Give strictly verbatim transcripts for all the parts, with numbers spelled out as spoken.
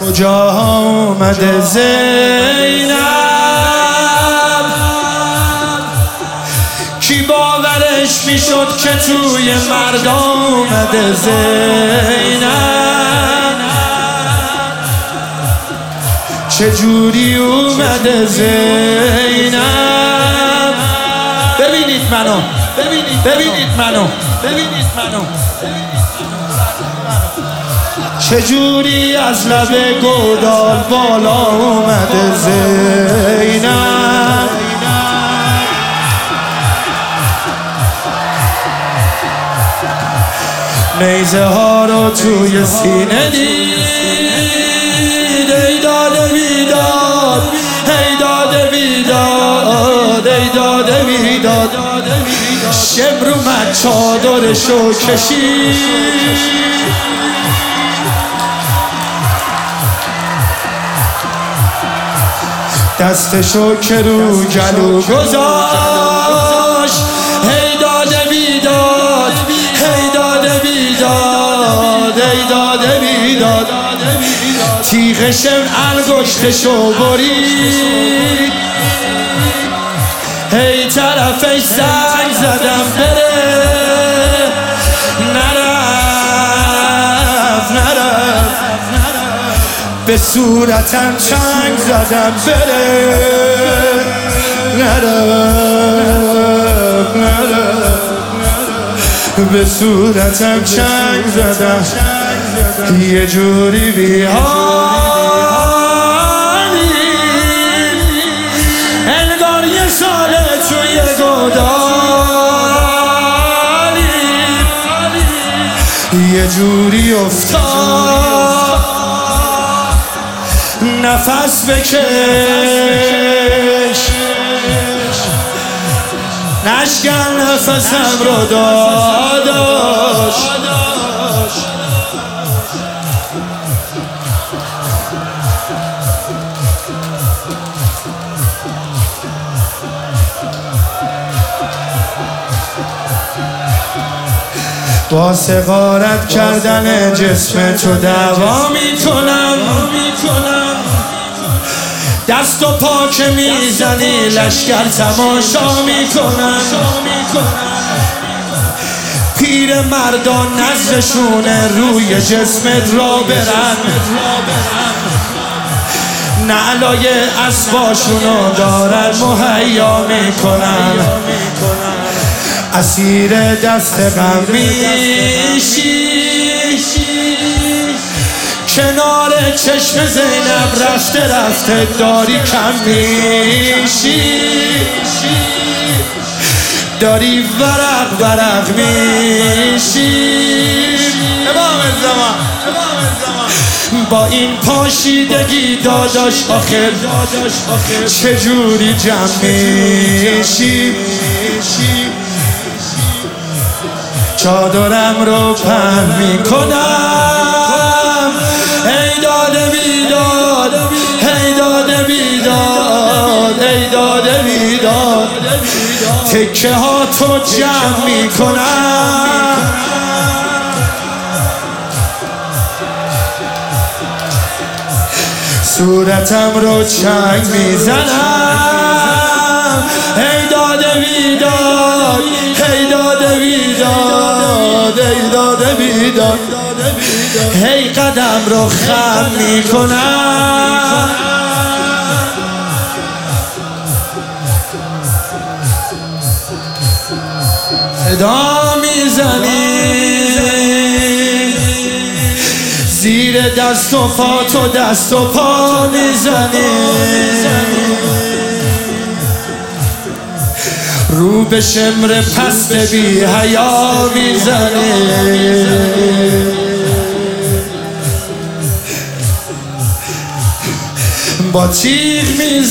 کجا آمده زینب؟ کی باورش میشد که توی مرد آمده زینب؟ چجوری اومده زینب؟ ببینید منو، ببینید ببینید منو، ببینید منو چجوری از لب گودال بالا اومده زینب؟ نیزه ها رو توی سینه دید، ای داده بیداد، ای داده بیداد، ای داده بیداد. شمر اومد چادرشو کشید، دستشو که رو گلو گذاشت، ای داده بیداد، ای داده بیداد، ای داده بیداد. تیغ شمر انگشتشو برید، ای طرفش زنگ زدم بره، نرفت نرفت به صورتم چنگ زدم بره، نرفت نرفت به صورتم چنگ زدم. یه جوری بی‌حالی انگار یه ساله توی گودالی، یه جوری افتاد نفس بکش، نشکن نفسم رو داداش. با سغارت کردن جسم تو دعوا میکنم، دست و پا که میزنی لشکر تماشا میکنم. پیر مردان نزدشونه روی جسمت را برن، نعلای اسباشونو دارن مهیا میکنن. اسیر دست غم میشی، کنار چشم زینب رفته رفته داری کم میشی، داری ورق ورق میشی. امام الزمان با این پاشیدگی داداش آخر چجوری جمع میشی؟ چادرم رو پهن میکنم، ای داده بیداد، ای داده بیداد، ای داده بیداد. تکه ها تو جمع میکنم، صورتم رو چنگ میزنم، ای داده بیداد، ای داده بیداد، ای داده بیداد. هی قدم رو خم میکنم، صدا میزنی زیر دست و پا، تو دست و پا میزنی، رو به شمر پست بی حیا میزنی. با تیغ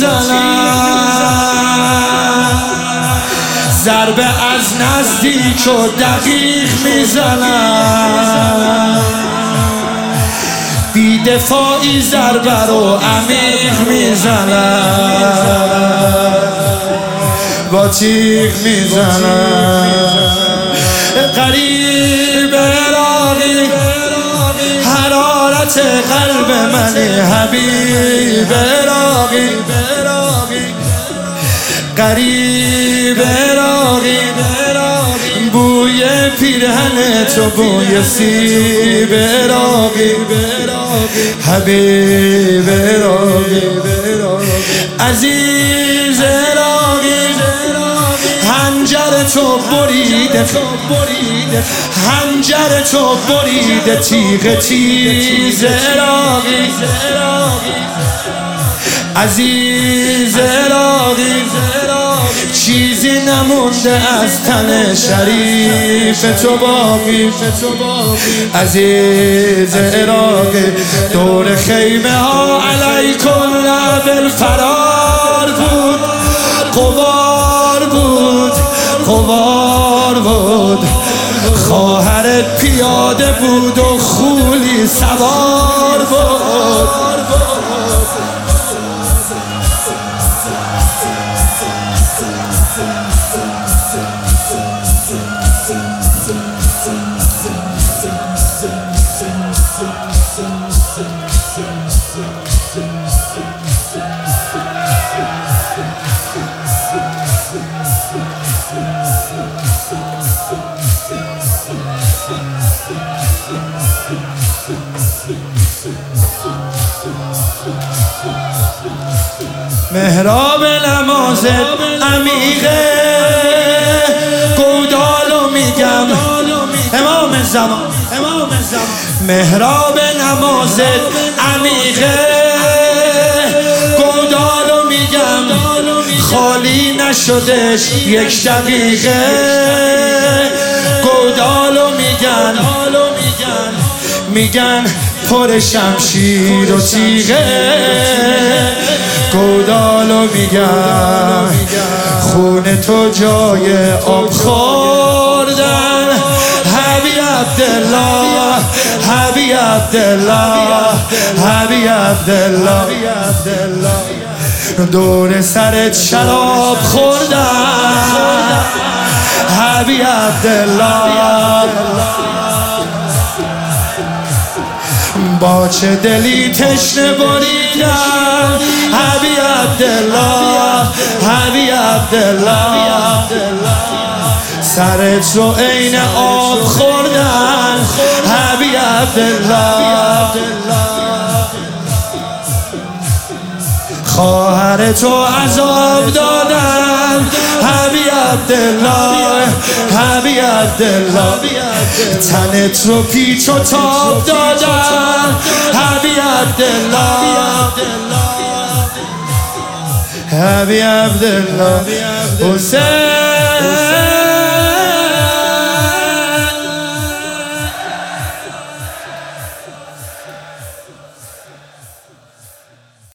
میزنم، ضربه از نزدیک و دقیق میزنم، بی دفاعی ضربه رو عمیق میزنم، با تیغ میزنم. قریب عراقی حرارت راحت قلب منی حبیب راقی قریب راقی بوی پیرهن تو بوی سیب راقی حبیب راقی عزیز راقی هنجر تو بریده هنجر تو بریده تیغ تیز راقی عزیز راقی چیزی نمونده از تن شریف تو باقی عزیز راقی دور خیمه ها علیکم لب فرار بود قوار بود قوار بود خواهرت پیاده بود و خولی سوار بود محراب نمازت عمیقه گودالو میگم امام زمان محراب نمازت عمیقه گودالو میگم خالی نشدش یک دقیقه گودالو میگن میگن پر شمشیر و تیغه گودالو میگن خون تو جای آب خوردن حبی عبدالله حبی عبدالله حبی عبدالله دور سرت شراب خوردن حبی عبدالله با چه دلی تشنه بریدم حبی عبدالله حبی عبدالله سرت رو عین آب خوردن حبی عبدالله خواهرتو عذاب دادن حبی عبدالله حبی عبدالله تنت رو پیچ و تاب دادن حبی عبدالله حبی عبدالله حسین